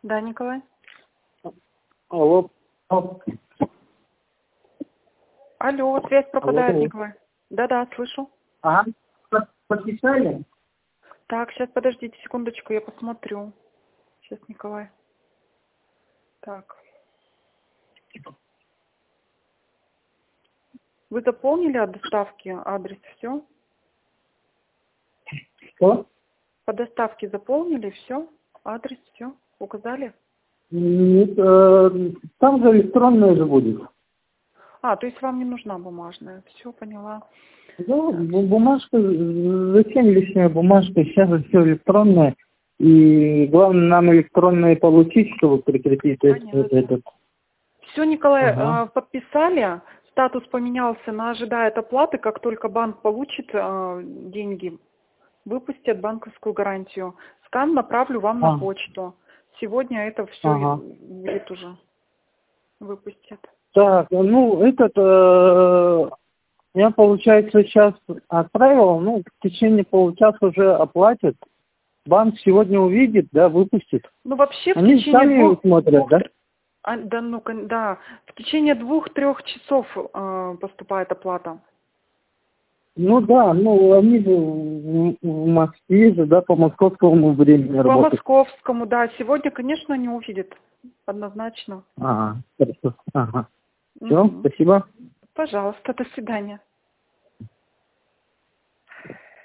Да, Николай. Алло. Алло, связь пропадает, Алло. Николай. Да-да, слышу. Ага, подписали? Так, сейчас подождите секундочку, я посмотрю. Сейчас, Николай. Так. Вы заполнили от доставки адрес, все? Что? По доставке заполнили, все? Адрес, все? Указали? Нет, там же электронное же будет. А, то есть вам не нужна бумажная. Все, поняла. Да, бумажка, зачем лишняя бумажка? Сейчас же все электронное. И главное нам электронное получить, чтобы прекратить этот. Все, Николай, Ага. подписали. Статус поменялся на ожидает оплаты. Как только банк получит деньги, выпустят банковскую гарантию. Скан направлю вам на почту. Сегодня это все будет уже. Выпустят. Так, ну я, получается, сейчас отправил, ну, в течение получаса уже оплатят. Банк сегодня увидит, да, выпустит. Ну, вообще в Они течение сами смотрят, да? да, в течение 2-3 часов поступает оплата. Ну да, ну они же в Москве же, да, по московскому времени По работают. московскому, да. Сегодня, конечно, не увидят. Однозначно. Ага, хорошо. Ага. Все, Мгм. спасибо. Пожалуйста, до свидания.